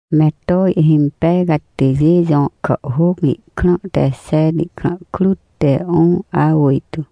Meto ihimpe gatizi jon khugi khno te se di khno klute on awitu.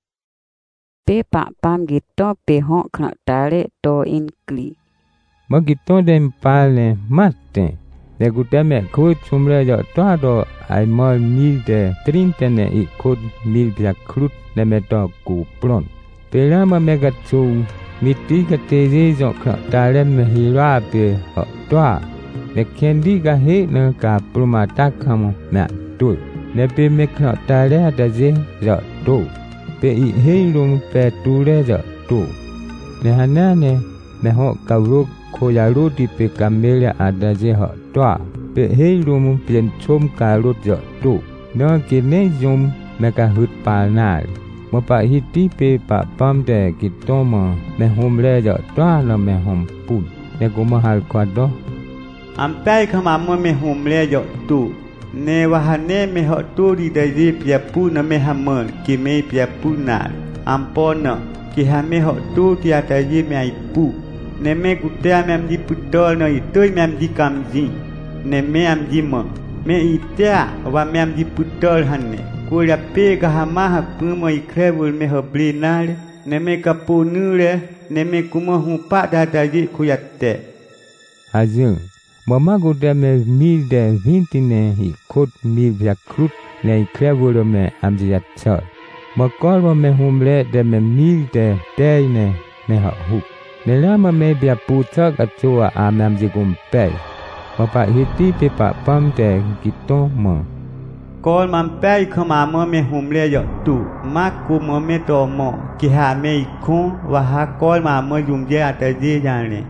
Pe pa pam gito pe hon khno tare to inkli. Magito dem pale matte. De gutame kut sumre jo todo ai mal mil de trintene I kut mil bia klut ne meto ku plon. Pelama megatsu miti gatezi jo khno tare me hira pe ho toa. Ne kendi ga he ne ka prumata kamo na tu. Ne pe me khno tare adaze jo tu. Pe I he lung pe tu re jo tu. Ne hanane me ho kawruk khoyaru di pe kamelia adaze ho toa. Pe he lung pien chom karut jo tu. No kine jum me ka hut panal. Mo pa hiti pe pa pam de kitoma me hom le jo toa no me hom pun. Ne ko mahal kwado. Ampai khamamo me humle yo tu ne wahane me ho tu di dai pia pu na me hamon ki me pia pu na ampona ki ha me ho tu ti ata ji me ai pu ne me kutea me am di putol no I tu me am di kamji ne me am di mo me itea wa me am di putol hanne ko ya pe ga hama ha pu mo I krebul me ho blinale ne me kapu nule ne me kuma hu pa da da ji ku yatte Azung Mama guda me mil de vintine I kot mil via krut ne krevolo me amjia chal. Makolwa me humle de me mil de teine me ha huk. Ne lama me bia puta katua ame amjigum pay. Mapa hiti pe pa pam de giton mo. Kol man pay khamamo me humle yo tu maku mo me to mo ki ha me ikon wa ha kol ma mo yumje ataji jane.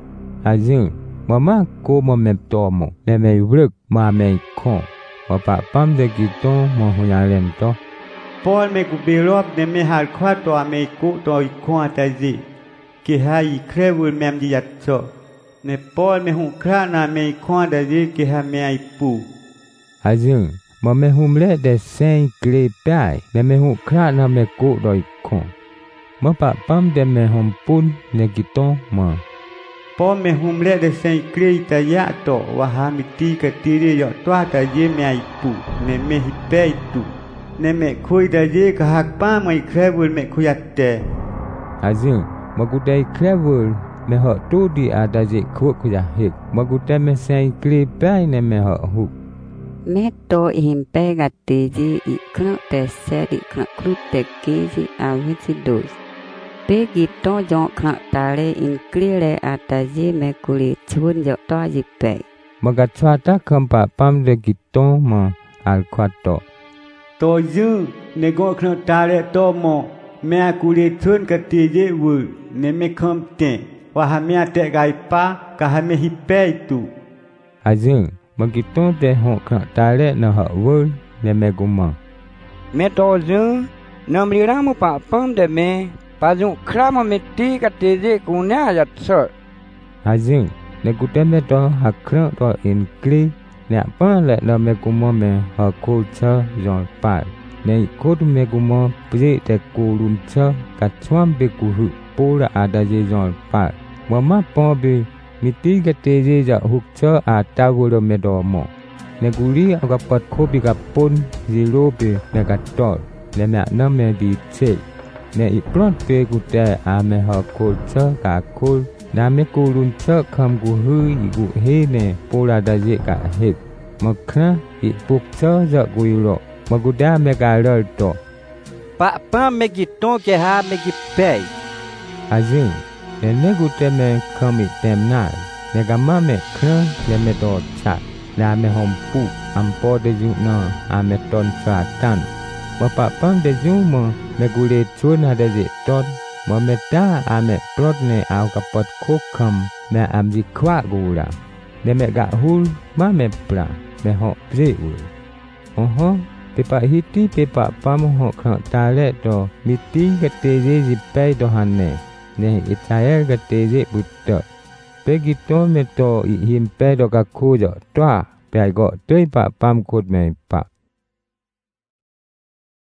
Azung Mama ko mo me tomo ne me vruk ma me kon. Papa pam de giton mo huyalen to. Paul me kubirop ne me hal kwa to me ku to ikon ataji. Ki ha I krevul mem di yatso. Ne Paul me hu kra na me ikon ataji ki ha me ai pu. Azung mo me humle de sen kle pai ne me hu kra na me ku do ikon. Mo pa pam de me hom pun ne giton mo. Po me humle de sen kreita ya to waha miti katiri yo to ata ye me ai pu ne me hipei tu ne me khoi da ye ka hak pa mai krebul me khoyatte Azung magudai krebul me ho tu di ada je khu khoya hik magudai me sen kle pai ne me ho hu Meto ihimpe gatizi I khno te se di khno klute kizi awiti dos. Pe gito jon khno tare inkli ataji me kuli chun jo to jipe. Magatwata kampa pam de giton mo al kwato. To yu ne go khno tare to mo me akuli chun katije wul ne me khom te waha me ate gai pa ka ha me hipei tu Azung magiton de ho khno tare na ha wul ne me guma. Me to yu nam ri ram pa pam de me pa jung krama meti katije kunya yat sir. Azung ne gutame to hakro to inkli ne pa le na me guma me ha ko cha jon pa. Ne ko me guma pre te ko lum cha ka chwam be ku hu pora ada je jon pa. Mama po be miti katije ja huk cha ata wo me do mo. Ne guri aga pat ko bi ga pon zero be ne ga tol. Ne na me di che. Ne I plot pe gute ame ha ko cha ka ko na me ko lun cha kham gu hu I gu he ne pora da je ka he. Makna I puk cha ja gu ro. Maguda me ga ro to. Pa pa me giton ke ha me gi pay. Azung ne gute me kham I tem na. Ne ga ma me khna le me do cha. Na me hom pu ampo de ju na ame ton sa tan. Bapa pam de ju mo me gule chuna de je ton. Mo me ta ame plot ne au kapot kokam me amji kwa gura. Ne me ga hul ma me pra me ho pre u. Oho pepa hiti pepa pam ho khna tale to miti gate je ji pai to hanne. Ne itael gate je butta. Pegito me to I him pe do ka khu jo twa. Pai go tui pa pam kut me pa.